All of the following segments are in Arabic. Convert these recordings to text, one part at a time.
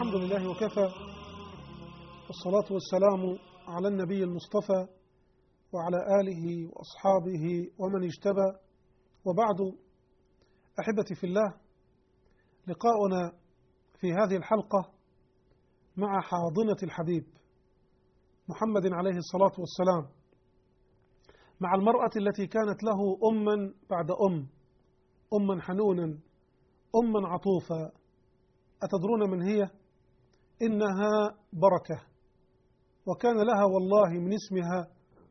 الحمد لله وكفى، والصلاة والسلام على النبي المصطفى وعلى آله وأصحابه ومن اجتبى، وبعد. أحبتي في الله، لقاؤنا في هذه الحلقة مع حاضنة الحبيب محمد عليه الصلاة والسلام، مع المرأة التي كانت له أما بعد أما حنونا، أما عطوفا. أتدرون من هي؟ إنها بركة، وكان لها والله من اسمها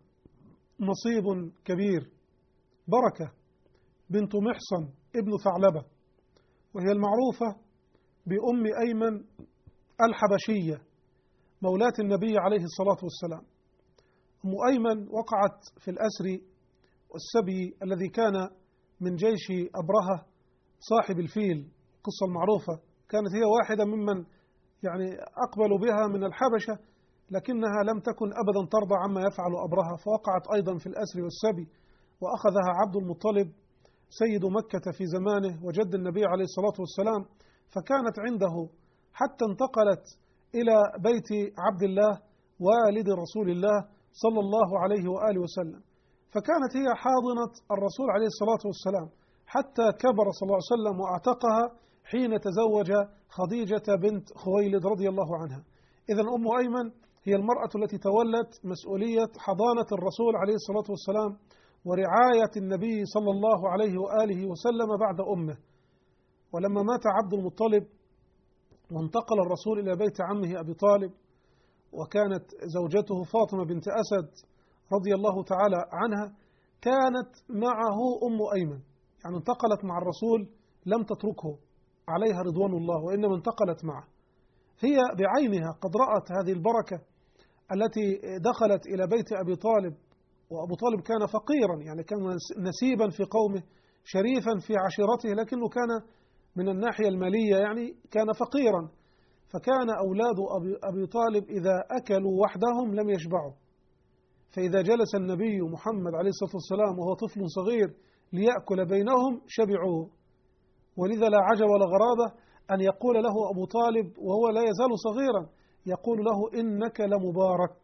نصيب كبير. بركة بنت محصن ابن ثعلبة، وهي المعروفة بأم أيمن الحبشية مولاة النبي عليه الصلاة والسلام. أم أيمن وقعت في الأسر والسبي الذي كان من جيش أبرهة صاحب الفيل، القصة المعروفة. كانت هي واحدة ممن أقبلوا بها من الحبشة، لكنها لم تكن أبدا ترضى عما يفعل أبرهة، فوقعت أيضا في الأسر والسبي، وأخذها عبد المطلب سيد مكة في زمانه وجد النبي عليه الصلاة والسلام، فكانت عنده حتى انتقلت إلى بيت عبد الله والد رسول الله صلى الله عليه وآله وسلم، فكانت هي حاضنة الرسول عليه الصلاة والسلام حتى كبر صلى الله عليه وسلم وأعتقها حين تزوج خديجة بنت خويلد رضي الله عنها. إذن أم أيمن هي المرأة التي تولت مسؤولية حضانة الرسول عليه الصلاة والسلام ورعاية النبي صلى الله عليه وآله وسلم بعد أمه. ولما مات عبد المطلب وانتقل الرسول إلى بيت عمه أبي طالب، وكانت زوجته فاطمة بنت أسد رضي الله تعالى عنها كانت معه أم أيمن، انتقلت مع الرسول، لم تتركه عليها رضوان الله، وإنما انتقلت معه. هي بعينها قد رأت هذه البركة التي دخلت إلى بيت أبي طالب، وأبو طالب كان فقيرا، كان نسيبا في قومه، شريفا في عشيرته، لكنه كان من الناحية المالية كان فقيرا. فكان أولاد أبي طالب إذا أكلوا وحدهم لم يشبعوا، فإذا جلس النبي محمد عليه الصلاة والسلام وهو طفل صغير ليأكل بينهم شبعوا. ولذا لا عجب ولا غرابة أن يقول له أبو طالب وهو لا يزال صغيرا، يقول له إنك لمبارك،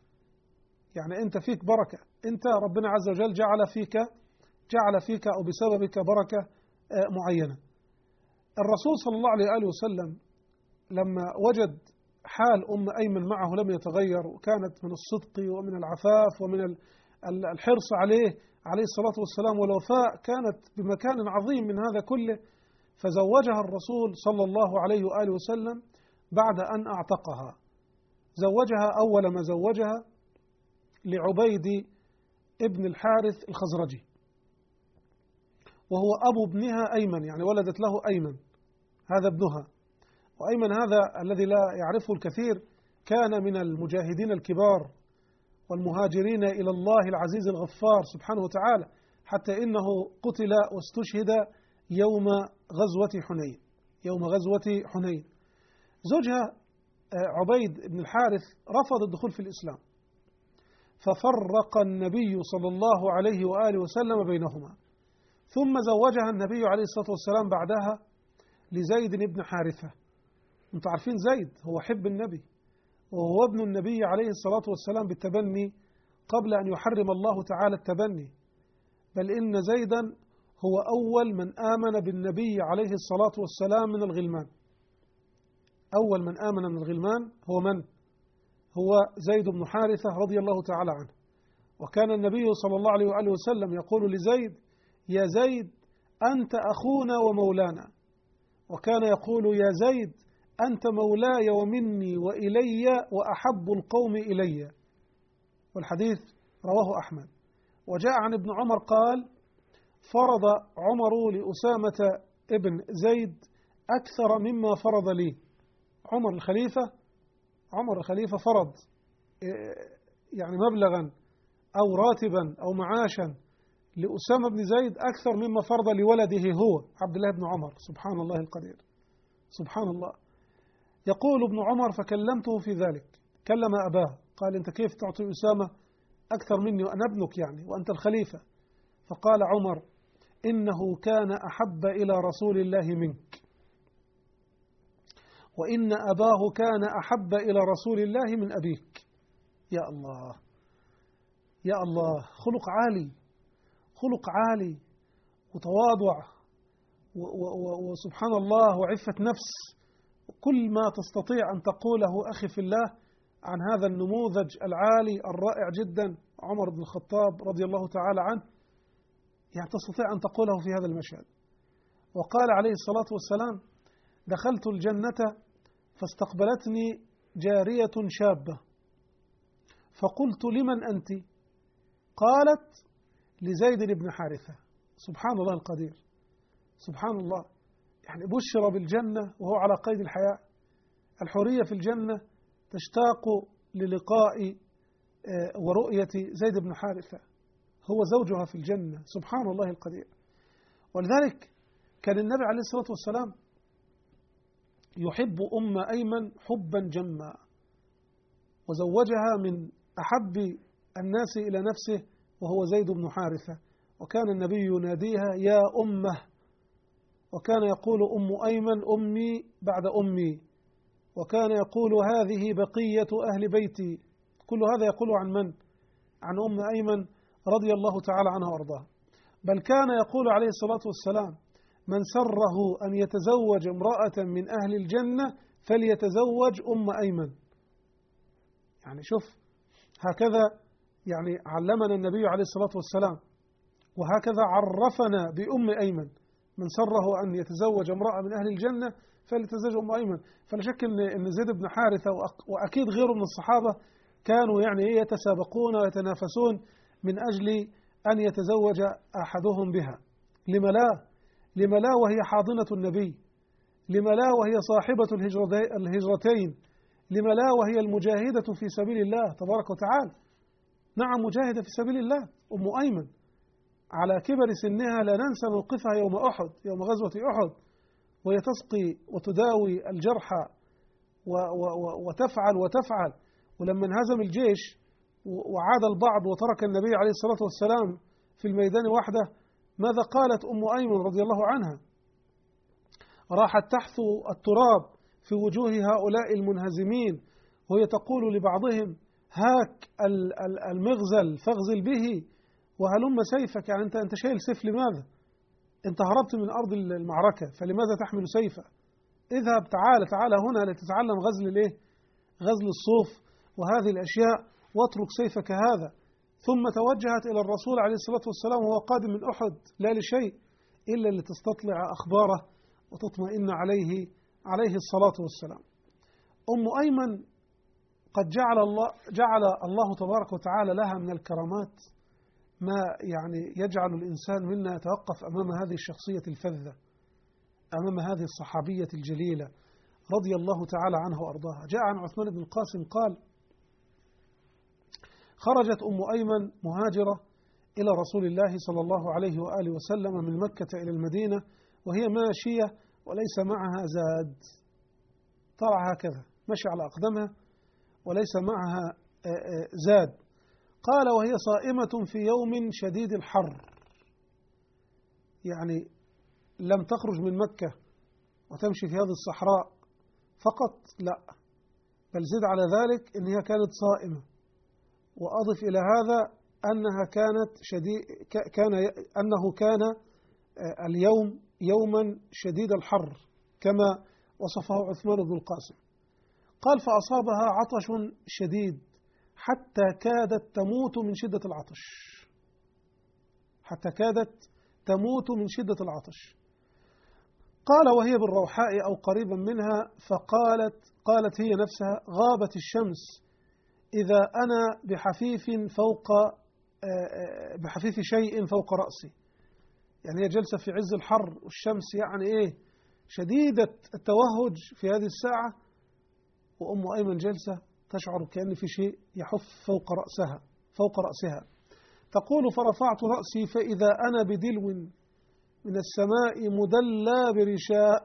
أنت فيك بركة، أنت ربنا عز وجل جعل فيك أو بسببك بركة معينة. الرسول صلى الله عليه وآله وسلم لما وجد حال أم أيمن معه لم يتغير، وكانت من الصدق ومن العفاف ومن الحرص عليه الصلاة والسلام والوفاء، كانت بمكان عظيم من هذا كله، فزوجها الرسول صلى الله عليه وآله وسلم بعد أن أعتقها. زوجها أول ما زوجها لعبيد ابن الحارث الخزرجي، وهو أبو ابنها أيمن، ولدت له أيمن، هذا ابنها. وأيمن هذا الذي لا يعرفه الكثير كان من المجاهدين الكبار والمهاجرين إلى الله العزيز الغفار سبحانه وتعالى، حتى إنه قتل واستشهد يوم غزوة حنين. زوجها عبيد بن الحارث رفض الدخول في الإسلام، ففرق النبي صلى الله عليه وآله وسلم بينهما، ثم زوجها النبي عليه الصلاة والسلام بعدها لزيد بن حارثة. أنتم عارفين زيد هو حب النبي، وهو ابن النبي عليه الصلاة والسلام بالتبني قبل أن يحرم الله تعالى التبني، بل إن زيدا هو أول من آمن بالنبي عليه الصلاة والسلام من الغلمان. أول من آمن من الغلمان هو من؟ هو زيد بن حارثة رضي الله تعالى عنه. وكان النبي صلى الله عليه وآله وسلم يقول لزيد: يا زيد أنت أخونا ومولانا. وكان يقول: يا زيد أنت مولاي ومني وإلي وأحب القوم إلي. والحديث رواه أحمد. وجاء عن ابن عمر قال: فرض عمر لأسامة ابن زيد أكثر مما فرض لي. عمر الخليفة فرض مبلغا أو راتبا أو معاشا لأسامة بن زيد أكثر مما فرض لولده هو عبد الله بن عمر. سبحان الله القدير، سبحان الله. يقول ابن عمر: فكلمته في ذلك، كلم أباه، قال: أنت كيف تعطي أسامة أكثر مني وأنا ابنك وأنت الخليفة؟ فقال عمر: إنه كان أحب إلى رسول الله منك. وإن أباه كان أحب إلى رسول الله من أبيك. يا الله يا الله، خلق عالي، خلق عالي وتواضع وسبحان الله وعفة نفس. كل ما تستطيع أن تقوله أخي في الله عن هذا النموذج العالي الرائع جدا عمر بن الخطاب رضي الله تعالى عنه، يعني تستطيع أن تقوله في هذا المشهد. وقال عليه الصلاة والسلام: دخلت الجنة فاستقبلتني جارية شابة فقلت: لمن أنت؟ قالت: لزيد بن حارثة. سبحان الله القدير، سبحان الله، يعني بشر بالجنة وهو على قيد الحياة. الحورية في الجنة تشتاق للقاء ورؤية زيد بن حارثة، هو زوجها في الجنة. سبحان الله القدير. ولذلك كان النبي عليه الصلاة والسلام يحب أم أيمن حبا جما، وزوجها من أحب الناس إلى نفسه وهو زيد بن حارثة. وكان النبي يناديها: يا أمه، وكان يقول: أم أيمن أمي بعد أمي، وكان يقول: هذه بقية أهل بيتي. كل هذا يقول عن من؟ عن أم أيمن رضي الله تعالى عنها وأرضاها. بل كان يقول عليه الصلاة والسلام: من سره أن يتزوج امرأة من أهل الجنة فليتزوج أم أيمن. يعني شوف، هكذا يعني علمنا النبي عليه الصلاة والسلام، وهكذا عرفنا بأم أيمن: من سره أن يتزوج امرأة من أهل الجنة فليتزوج أم أيمن. فلا شك أن زيد بن حارثة وأكيد غيره من الصحابة كانوا يعني يتسابقون ويتنافسون من أجل أن يتزوج أحدهم بها. لما لا؟ لما لا وهي حاضنة النبي؟ لما لا وهي صاحبة الهجرتين؟ لما لا وهي المجاهدة في سبيل الله تبارك وتعالى؟ نعم، مجاهدة في سبيل الله أم أيمن على كبر سنها، لا ننسى موقفها يوم أحد، يوم غزوة أحد، وهي تسقي وتداوي الجرحى وتفعل. ولما انهزم الجيش وعاد البعض وترك النبي عليه الصلاة والسلام في الميدان وحده، ماذا قالت أم أيمن رضي الله عنها؟ راحت تحثو التراب في وجوه هؤلاء المنهزمين، وهي تقول لبعضهم: هاك المغزل فاغزل به، وهلم سيفك. يعني أنت شايل سيف لماذا؟ أنت هربت من أرض المعركة، فلماذا تحمل سيفا؟ اذهب، تعال هنا لتتعلم غزل الصوف وهذه الأشياء، واترك سيفك هذا. ثم توجهت إلى الرسول عليه الصلاة والسلام وهو قادم من أحد، لا لشيء إلا لتستطلع أخباره وتطمئن عليه الصلاة والسلام. أم أيمن قد جعل الله تبارك وتعالى لها من الكرامات ما يعني يجعل الإنسان منا يتوقف أمام هذه الشخصية الفذة، أمام هذه الصحابية الجليلة رضي الله تعالى عنها وأرضاها. جاء عن عثمان بن القاسم قال: خرجت أم أيمن مهاجرة إلى رسول الله صلى الله عليه وآله وسلم من مكة إلى المدينة، وهي ماشية وليس معها زاد. طلع هكذا مشي على أقدمها وليس معها زاد. قال: وهي صائمة في يوم شديد الحر، يعني لم تخرج من مكة وتمشي في هذه الصحراء فقط، لا، بل زد على ذلك أنها كانت صائمة. وأضف إلى هذا أنها أنه كان اليوم يوما شديد الحر كما وصفه عثمان بن القاسم. قال: فأصابها عطش شديد حتى كادت تموت من شدة العطش، حتى كادت تموت من شدة العطش. قال: وهي بالروحاء أو قريبا منها، قالت هي نفسها: غابت الشمس إذا أنا بحفيف شيء فوق رأسي. يعني هي جلسة في عز الحر والشمس يعني شديدة التوهج في هذه الساعة، وأم أيمن جلسة تشعر كأن في شيء يحف فوق رأسها. تقول: فرفعت رأسي فإذا أنا بدلو من السماء مدلى برشاء.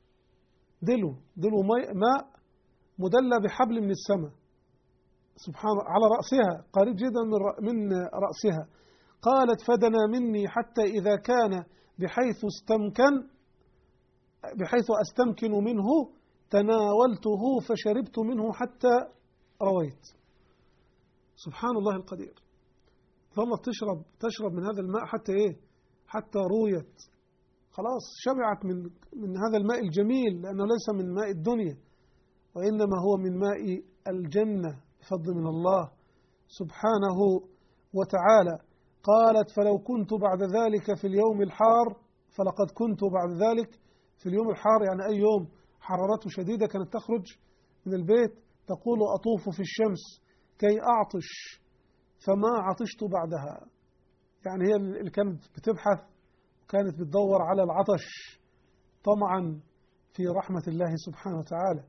دلو ماء مدلى بحبل من السماء، سبحان الله، على رأسها، قريب جدا من رأسها. قالت: فدنا مني حتى إذا كان بحيث أستمكن منه تناولته فشربت منه حتى رويت. سبحان الله القدير. ظلت تشرب من هذا الماء حتى إيه؟ حتى رويت. خلاص شبعت من هذا الماء الجميل، لأنه ليس من ماء الدنيا، وإنما هو من ماء الجنة بفضل من الله سبحانه وتعالى. قالت: فلو كنت بعد ذلك في اليوم الحار، فلقد كنت بعد ذلك في اليوم الحار، يعني أي يوم حرارته شديدة كانت تخرج من البيت تقول: أطوف في الشمس كي أعطش فما عطشت بعدها. يعني هي اللي كانت بتبحث، كانت بتدور على العطش طمعا في رحمة الله سبحانه وتعالى،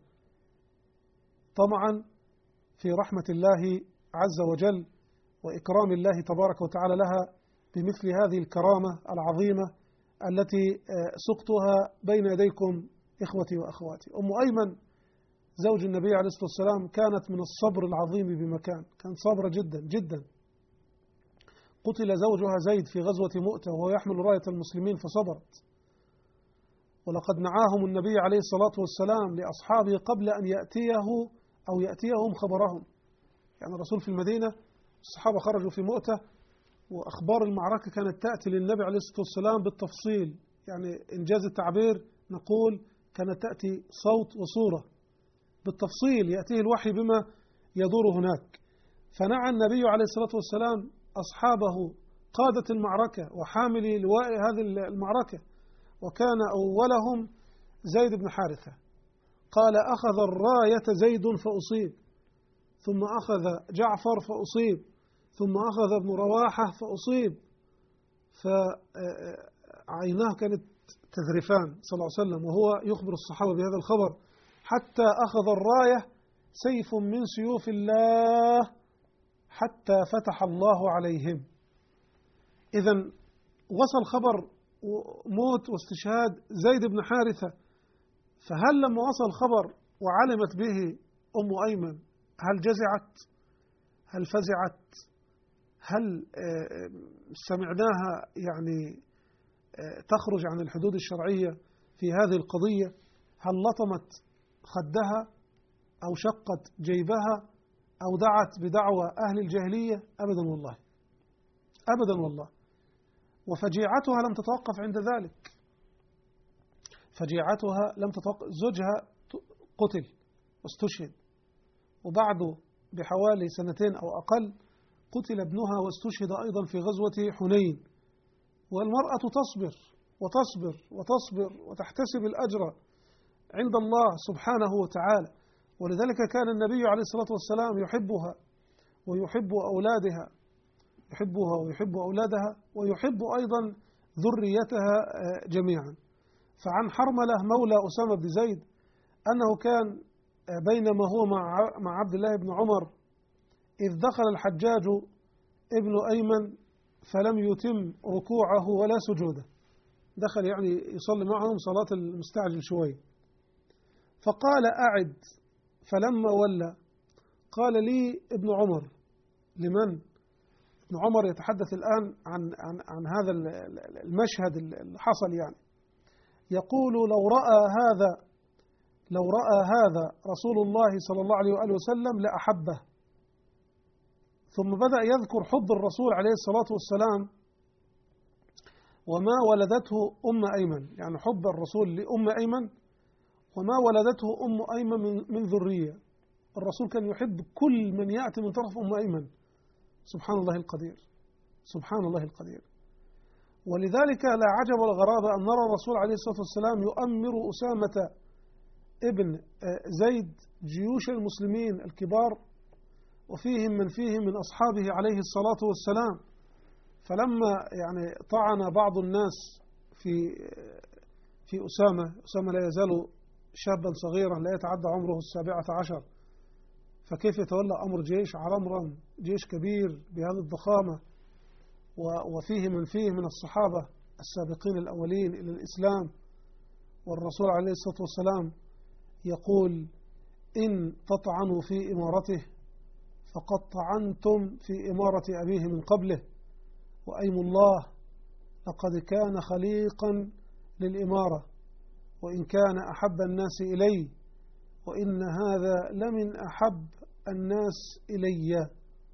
طمعا في رحمة الله عز وجل وإكرام الله تبارك وتعالى لها بمثل هذه الكرامة العظيمة التي سقتها بين يديكم إخوتي وأخواتي. أم أيمن زوج النبي عليه الصلاة والسلام كانت من الصبر العظيم بمكان، كانت صابرة جدا جدا. قتل زوجها زيد في غزوة مؤتة وهو يحمل راية المسلمين فصبرت. ولقد نعاهم النبي عليه الصلاة والسلام لأصحابه قبل أن يأتيهم خبرهم. يعني الرسول في المدينة، الصحابة خرجوا في مؤتة، وأخبار المعركة كانت تأتي للنبي عليه الصلاة والسلام بالتفصيل، يعني إنجاز التعبير نقول كانت تأتي صوت وصورة بالتفصيل، يأتيه الوحي بما يدور هناك. فنعى النبي عليه الصلاة والسلام أصحابه قادة المعركة وحاملي لواء هذه المعركة، وكان أولهم زيد بن حارثة. قال: أخذ الراية زيد فأصيب، ثم أخذ جعفر فأصيب، ثم أخذ ابن رواحة فأصيب، فعيناه كانت تذرفان صلى الله عليه وسلم وهو يخبر الصحابة بهذا الخبر، حتى أخذ الراية سيف من سيوف الله حتى فتح الله عليهم. إذن وصل خبر موت واستشهاد زيد بن حارثة، فهل لما وصل الخبر وعلمت به أم أيمن هل جزعت؟ هل فزعت؟ هل سمعناها يعني تخرج عن الحدود الشرعية في هذه القضية؟ هل لطمت خدها أو شقت جيبها أو دعت بدعوى أهل الجاهلية؟ أبدا والله، أبدا والله. وفجيعتها لم تتوقف عند ذلك، فجيعتها لم تتوقف. زوجها قتل واستشهد، وبعده بحوالي سنتين أو أقل قتل ابنها واستشهد أيضا في غزوة حنين. والمرأة تصبر وتصبر وتصبر وتحتسب الأجر عند الله سبحانه وتعالى. ولذلك كان النبي عليه الصلاة والسلام يحبها ويحب أولادها، يحبها ويحب أولادها ويحب أيضا ذريتها جميعا. فعن حرملة مولى أسامة بن زيد أنه كان بينما هو مع عبد الله بن عمر إذ دخل الحجاج ابن أيمن فلم يتم ركوعه ولا سجوده، دخل يعني يصلي معهم صلاة المستعجل شوي، فقال: أعد. فلما ولى قال لي ابن عمر: لمن؟ ابن عمر يتحدث الآن عن هذا المشهد اللي حصل، يعني يقول: لو رأى هذا رسول الله صلى الله عليه وآله وسلم لأحبه. ثم بدأ يذكر حب الرسول عليه الصلاة والسلام وما ولدته أم أيمن، يعني حب الرسول لأم أيمن وما ولدته أم أيمن من ذرية. الرسول كان يحب كل من يأتي من طرف أم أيمن. سبحان الله القدير، سبحان الله القدير. ولذلك لا عجب الغرابة أن نرى الرسول عليه الصلاة والسلام يؤمر أسامة ابن زيد جيوش المسلمين الكبار، وفيهم من فيهم من أصحابه عليه الصلاة والسلام. فلما يعني طعن بعض الناس في أسامة لا يزال شابا صغيرا لا يتعدى عمره 17، فكيف يتولى أمر جيش عرمرم، جيش كبير بهذه الضخامة، وفيه من فيه من الصحابة السابقين الأولين إلى الإسلام، والرسول عليه الصلاة والسلام يقول: إن تطعنوا في إمارته فقد طعنتم في إمارة أبيه من قبله، وأيم الله لقد كان خليقا للإمارة، وإن كان أحب الناس إلي وإن هذا لمن أحب الناس إلي.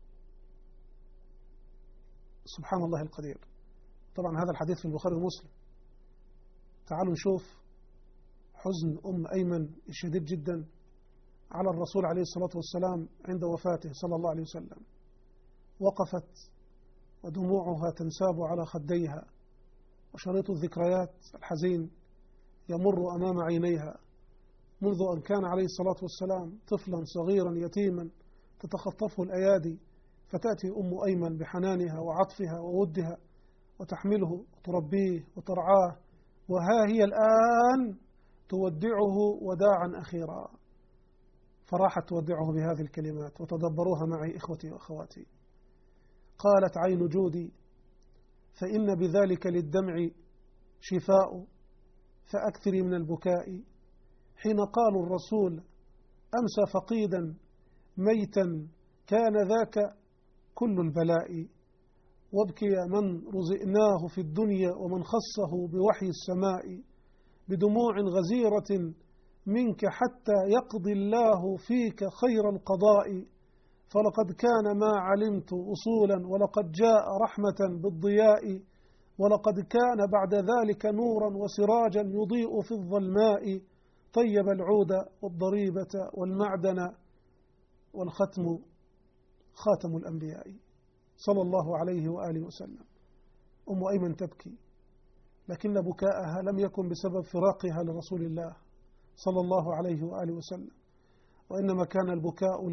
سبحان الله القدير. طبعا هذا الحديث في البخاري ومسلم. تعالوا نشوف حزن أيمن الشديد جدا على الرسول عليه الصلاة والسلام عند وفاته صلى الله عليه وسلم. وقفت ودموعها تنساب على خديها، وشريط الذكريات الحزين يمر أمام عينيها، منذ أن كان عليه الصلاة والسلام طفلا صغيرا يتيما تتخطفه الأيادي، فتأتي أيمن بحنانها وعطفها وودها وتحمله وتربيه وترعاه، وها هي الآن تودعه وداعا أخيرا. فراحت تودعه بهذه الكلمات، وتدبروها معي إخوتي وأخواتي. قالت: عين جودي فإن بذلك للدمع شفاء، فأكثري من البكاء. حين قالوا الرسول أمسى فقيدا ميتا كان ذاك كل البلاء، وابكي من رزقناه في الدنيا ومن خصه بوحي السماء، بدموع غزيرة منك حتى يقضي الله فيك خير القضاء. فلقد كان ما علمت أصولا، ولقد جاء رحمة بالضياء، ولقد كان بعد ذلك نورا وسراجا يضيء في الظلماء، طيب العود والضريبة والمعدن والختم خاتم الأنبياء صلى الله عليه وآله وسلم. أيمن تبكي، لكن بكاءها لم يكن بسبب فراقها لرسول الله صلى الله عليه وآله وسلم، وإنما كان البكاء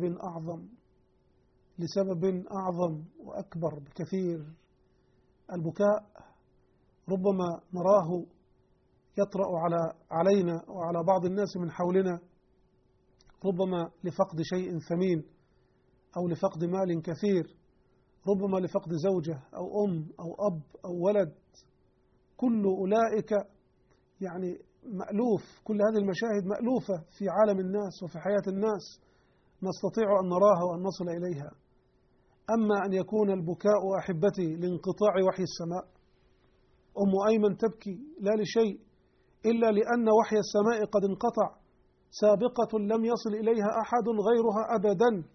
لسبب أعظم وأكبر بكثير. البكاء ربما نراه يطرأ علينا وعلى بعض الناس من حولنا، ربما لفقد شيء ثمين، أو لفقد مال كثير، ربما لفقد زوجة أو أم أو أب أو ولد. كل أولئك يعني مألوف، كل هذه المشاهد مألوفة في عالم الناس وفي حياة الناس، نستطيع أن نراها وأن نصل إليها. أما أن يكون البكاء أحبتي لانقطاع وحي السماء، أيمن تبكي لا لشيء إلا لأن وحي السماء قد انقطع، سابقة لم يصل إليها أحد غيرها أبدا،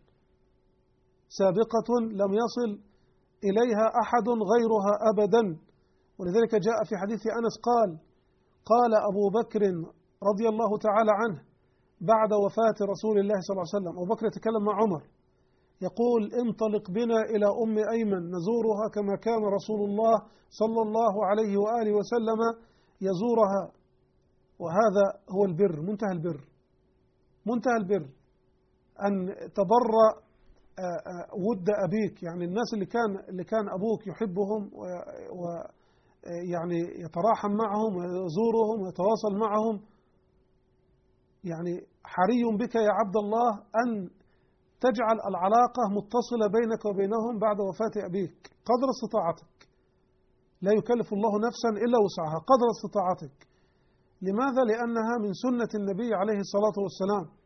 سابقة لم يصل إليها أحد غيرها أبدا. ولذلك جاء في حديث أنس قال أبو بكر رضي الله تعالى عنه بعد وفاة رسول الله صلى الله عليه وسلم، أبو بكر يتكلم مع عمر يقول: انطلق بنا إلى أيمن نزورها كما كان رسول الله صلى الله عليه وآله وسلم يزورها. وهذا هو البر، منتهى البر أن تبرأ ود أبيك، يعني الناس اللي كان أبوك يحبهم ويعني يتراحم معهم ويزورهم ويتواصل معهم، يعني حري بك يا عبد الله أن تجعل العلاقة متصلة بينك وبينهم بعد وفاة أبيك قدر استطاعتك. لا يكلف الله نفسا إلا وسعها، قدر استطاعتك. لماذا؟ لأنها من سنة النبي عليه الصلاة والسلام.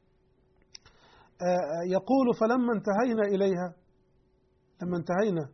يقول: فلما انتهينا إليها، لما انتهينا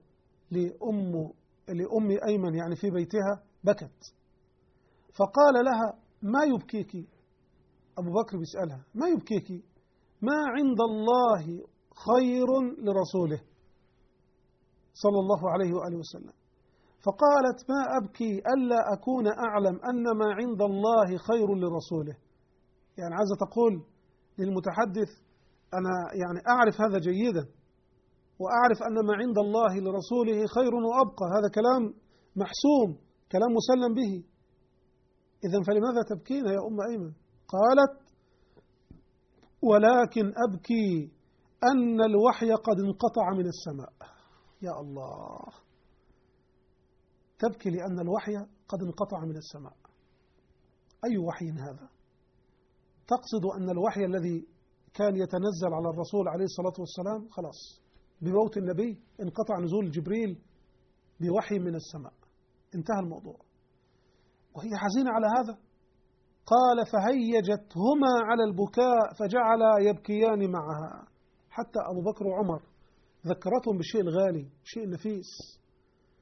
لأم أيمن يعني في بيتها، بكت، فقال لها: ما يبكيك؟ أبو بكر بيسألها: ما يبكيك؟ ما عند الله خير لرسوله صلى الله عليه وآله وسلم. فقالت: ما أبكي ألا أكون أعلم أن ما عند الله خير لرسوله. يعني عايزة تقول للمتحدث: أنا يعني أعرف هذا جيدا، وأعرف أن ما عند الله لرسوله خير وأبقى، هذا كلام محسوم، كلام مسلم به. إذن فلماذا تبكين يا أيمن؟ قالت: ولكن أبكي أن الوحي قد انقطع من السماء. يا الله، تبكي لأن الوحي قد انقطع من السماء. أي وحي هذا؟ تقصد أن الوحي الذي كان يتنزل على الرسول عليه الصلاة والسلام خلاص بموت النبي انقطع نزول جبريل بوحي من السماء، انتهى الموضوع. وهي حزينة على هذا. قال: فهيجتهما على البكاء فجعلا يبكيان معها، حتى أبو بكر وعمر ذكرتهم بالشيء الغالي، الشيء النفيس،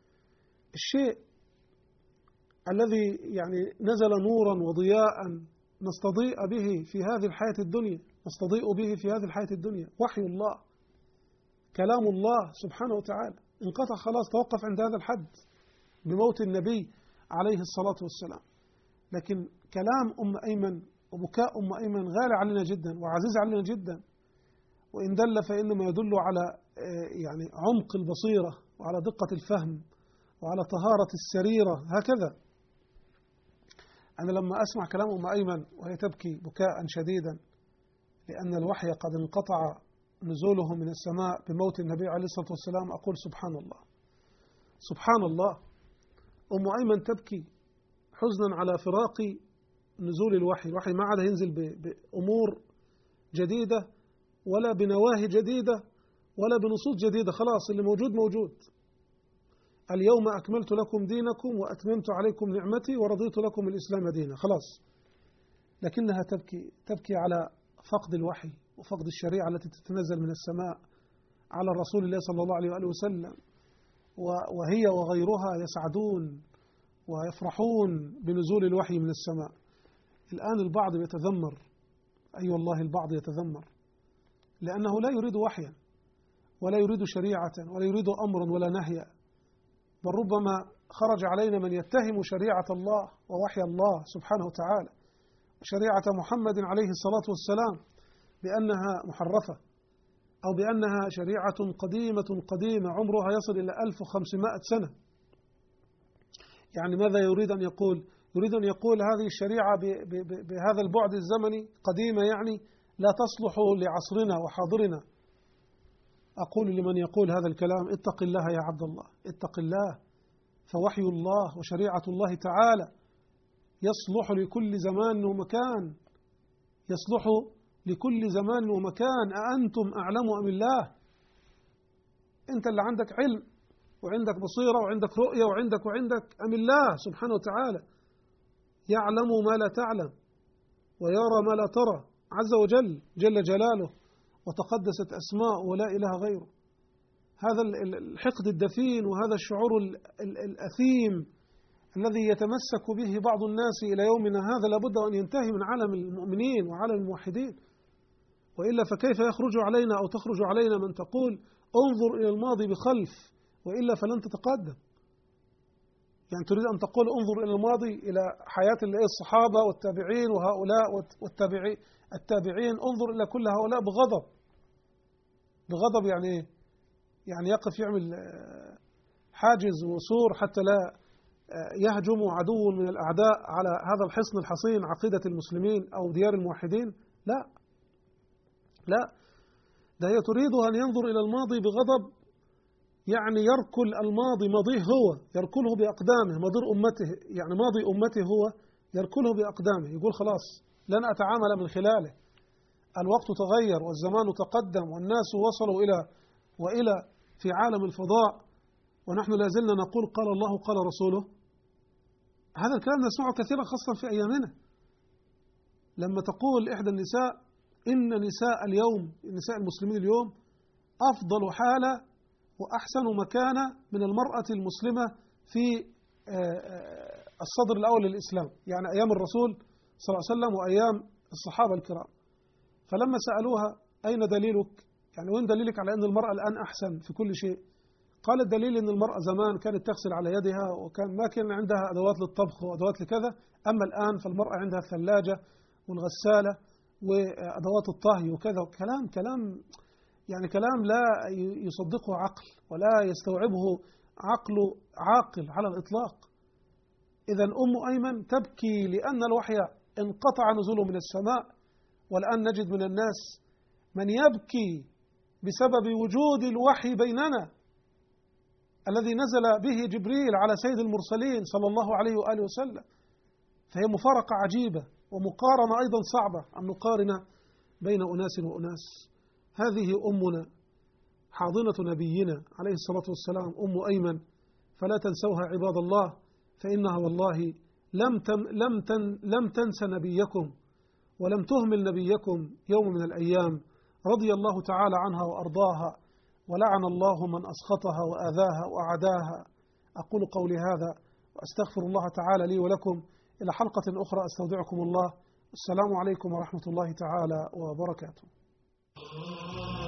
الشيء الذي يعني نزل نورا وضياء نستضيء به في هذه الحياة الدنيا، نستضيء به في هذه الحياة الدنيا، وحي الله، كلام الله سبحانه وتعالى، انقطع خلاص، توقف عند هذا الحد بموت النبي عليه الصلاة والسلام. لكن كلام أم أيمن وبكاء أم أيمن غالي علينا جدا وعزيز علينا جدا، وإن دل فإنما يدل على يعني عمق البصيرة وعلى دقة الفهم وعلى طهارة السريرة. هكذا أنا لما أسمع كلام أم أيمن وهي تبكي بكاء شديدا لأن الوحي قد انقطع نزوله من السماء بموت النبي عليه الصلاة والسلام، أقول سبحان الله، سبحان الله. أم أيمن تبكي حزنا على فراق نزول الوحي. الوحي ما عاد ينزل بأمور جديدة ولا بنواهي جديدة ولا بنصوص جديدة، خلاص اللي موجود موجود. اليوم أكملت لكم دينكم وأتممت عليكم نعمتي ورضيت لكم الإسلام دينا، خلاص. لكنها تبكي على فقد الوحي وفقد الشريعة التي تتنزل من السماء على رسول الله صلى الله عليه وآله وسلم، وهي وغيرها يسعدون ويفرحون بنزول الوحي من السماء. الآن البعض يتذمر، أي والله البعض يتذمر، لأنه لا يريد وحيا ولا يريد شريعة ولا يريد أمرا ولا نهيا، بل ربما خرج علينا من يتهم شريعة الله ووحي الله سبحانه وتعالى وشريعة محمد عليه الصلاة والسلام بأنها محرفة أو بأنها شريعة قديمة عمرها يصل إلى 1500 سنة. يعني ماذا يريد أن يقول؟ يريد أن يقول هذه الشريعة بهذا البعد الزمني قديمة، يعني لا تصلح لعصرنا وحاضرنا. أقول لمن يقول هذا الكلام: اتق الله يا عبد الله، اتق الله، فوحي الله وشريعة الله تعالى يصلح لكل زمان ومكان، يصلح لكل زمان ومكان. أأنتم أعلم أم الله؟ أنت اللي عندك علم وعندك بصيرة وعندك رؤية وعندك أم الله سبحانه وتعالى يعلم ما لا تعلم ويرى ما لا ترى، عز وجل جل جلاله وتقدست أسماء ولا إله غيره. هذا الحقد الدفين وهذا الشعور الأثيم الذي يتمسك به بعض الناس إلى يومنا هذا لابد أن ينتهي من عالم المؤمنين وعالم الموحدين، وإلا فكيف يخرج علينا أو تخرج علينا من تقول انظر إلى الماضي بخلف وإلا فلن تتقدم. يعني تريد أن تقول انظر إلى الماضي، إلى حياة الصحابة والتابعين وهؤلاء التابعين، انظر إلى كل هؤلاء بغضب. يعني إيه؟ يعني يقف يعمل حاجز وسور حتى لا يهجم عدو من الأعداء على هذا الحصن الحصين عقيدة المسلمين أو ديار الموحدين. لا، ده هي تريد أن ينظر إلى الماضي بغضب، يعني يركل الماضي، ماضيه هو يركله بأقدامه، ماضي أمته، يعني ماضي أمته هو يركله بأقدامه. يقول خلاص لن أتعامل من خلاله، الوقت تغير والزمان تقدم والناس وصلوا إلى في عالم الفضاء ونحن لا زلنا نقول قال الله قال رسوله. هذا الكلام نسمعه كثيرا خاصة في أيامنا، لما تقول إحدى النساء إن نساء اليوم، نساء المسلمين اليوم أفضل حالة وأحسن مكانة من المرأة المسلمة في الصدر الأول للإسلام، يعني أيام الرسول صلى الله عليه وسلم وأيام الصحابة الكرام. فلما سألوها أين دليلك، يعني وين دليلك على أن المرأة الآن أحسن في كل شيء؟ قال الدليل أن المرأة زمان كانت تغسل على يدها ما كان عندها أدوات للطبخ وأدوات لكذا، أما الآن فالمرأة عندها الثلاجة والغسالة وأدوات الطهي وكذا. كلام يعني كلام لا يصدقه عقل ولا يستوعبه عاقل على الإطلاق. إذا أم أيمن تبكي لأن الوحي انقطع نزوله من السماء، والآن نجد من الناس من يبكي بسبب وجود الوحي بيننا الذي نزل به جبريل على سيد المرسلين صلى الله عليه وآله وسلم. فهي مفارقة عجيبة ومقارنة أيضا صعبة أن نقارن بين أناس وأناس. هذه أمنا حاضنة نبينا عليه الصلاة والسلام أم أيمن، فلا تنسوها عباد الله، فإنها والله لم تنس نبيكم ولم تهمل نبيكم يوم من الأيام، رضي الله تعالى عنها وأرضاها، ولعن الله من أسخطها وآذاها وأعداها. أقول قولي هذا وأستغفر الله تعالى لي ولكم، إلى حلقة أخرى أستودعكم الله، السلام عليكم ورحمة الله تعالى وبركاته.